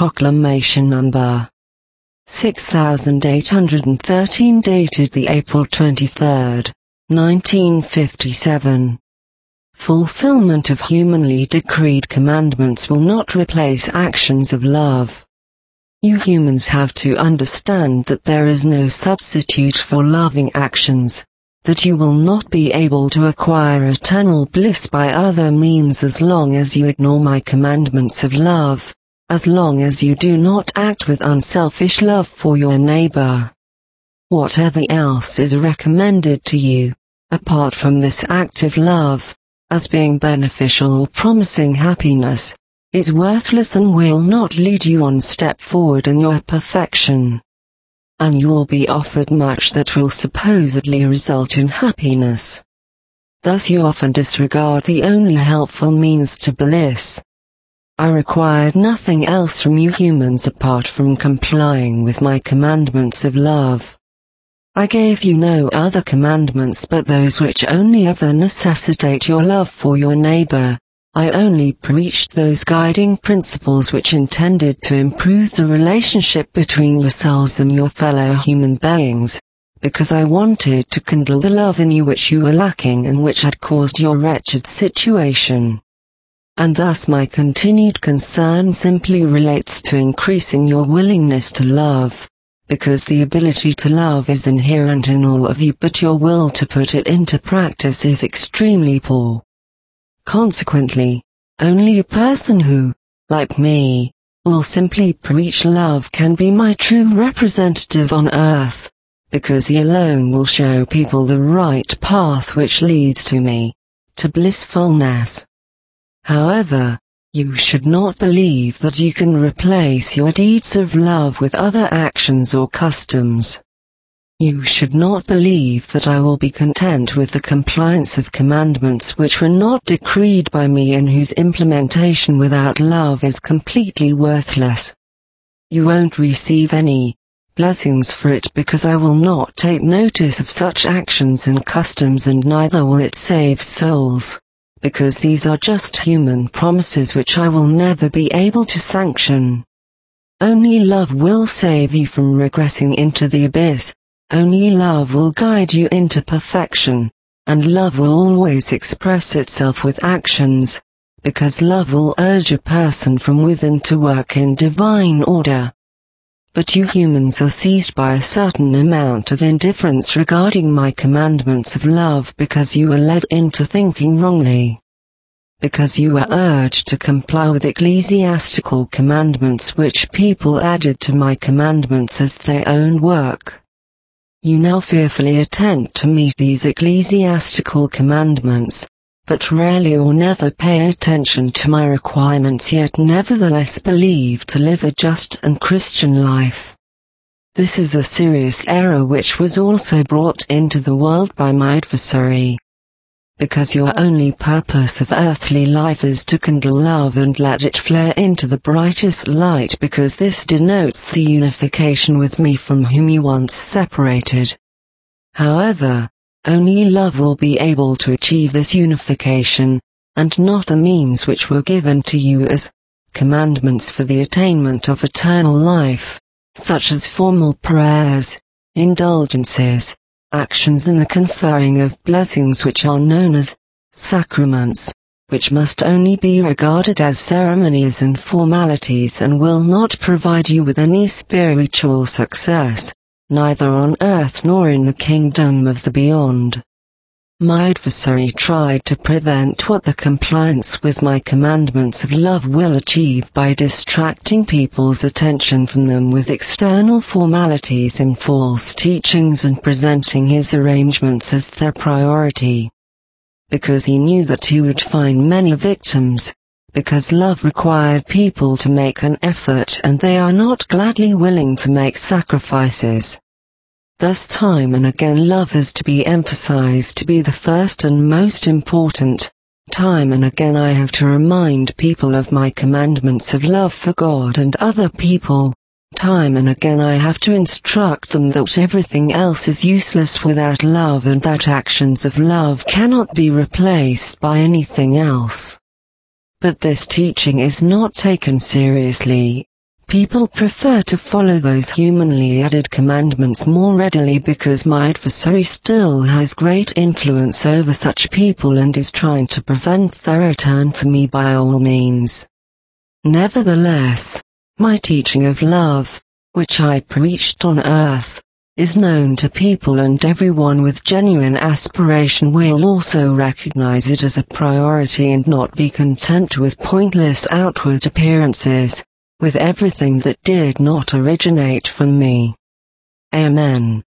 Proclamation Number 6813 dated the April 23, 1957. Fulfillment of humanly decreed commandments will not replace actions of love. You humans have to understand that there is no substitute for loving actions, that you will not be able to acquire eternal bliss by other means as long as you ignore my commandments of love, as long as you do not act with unselfish love for your neighbor. Whatever else is recommended to you, apart from this act of love, as being beneficial or promising happiness, is worthless and will not lead you one step forward in your perfection. And you'll be offered much that will supposedly result in happiness. Thus you often disregard the only helpful means to bliss. I required nothing else from you humans apart from complying with my commandments of love. I gave you no other commandments but those which only ever necessitate your love for your neighbor. I only preached those guiding principles which intended to improve the relationship between yourselves and your fellow human beings, because I wanted to kindle the love in you which you were lacking and which had caused your wretched situation. And thus my continued concern simply relates to increasing your willingness to love, because the ability to love is inherent in all of you, but your will to put it into practice is extremely poor. Consequently, only a person who, like me, will simply preach love can be my true representative on earth, because he alone will show people the right path which leads to me, to blissfulness. However, you should not believe that you can replace your deeds of love with other actions or customs. You should not believe that I will be content with the compliance of commandments which were not decreed by me and whose implementation without love is completely worthless. You won't receive any blessings for it because I will not take notice of such actions and customs, and neither will it save souls, because these are just human promises which I will never be able to sanction. Only love will save you from regressing into the abyss. Only love will guide you into perfection, and love will always express itself with actions, because love will urge a person from within to work in divine order. But you humans are seized by a certain amount of indifference regarding my commandments of love because you are led into thinking wrongly. Because you are urged to comply with ecclesiastical commandments which people added to my commandments as their own work. You now fearfully attempt to meet these ecclesiastical commandments, but rarely or never pay attention to my requirements, yet nevertheless believe to live a just and Christian life. This is a serious error which was also brought into the world by my adversary. Because your only purpose of earthly life is to kindle love and let it flare into the brightest light, because this denotes the unification with me from whom you once separated. However, only love will be able to achieve this unification, and not the means which were given to you as commandments for the attainment of eternal life, such as formal prayers, indulgences, actions and the conferring of blessings which are known as sacraments, which must only be regarded as ceremonies and formalities and will not provide you with any spiritual success, neither on earth nor in the kingdom of the beyond. My adversary tried to prevent what the compliance with my commandments of love will achieve by distracting people's attention from them with external formalities and false teachings and presenting his arrangements as their priority. Because he knew that he would find many victims, because love required people to make an effort and they are not gladly willing to make sacrifices. Thus time and again love is to be emphasized to be the first and most important. Time and again I have to remind people of my commandments of love for God and other people. Time and again I have to instruct them that everything else is useless without love and that actions of love cannot be replaced by anything else. But this teaching is not taken seriously. People prefer to follow those humanly added commandments more readily because my adversary still has great influence over such people and is trying to prevent their return to me by all means. Nevertheless, my teaching of love, which I preached on earth, is known to people, and everyone with genuine aspiration will also recognize it as a priority and not be content with pointless outward appearances, with everything that did not originate from me. Amen.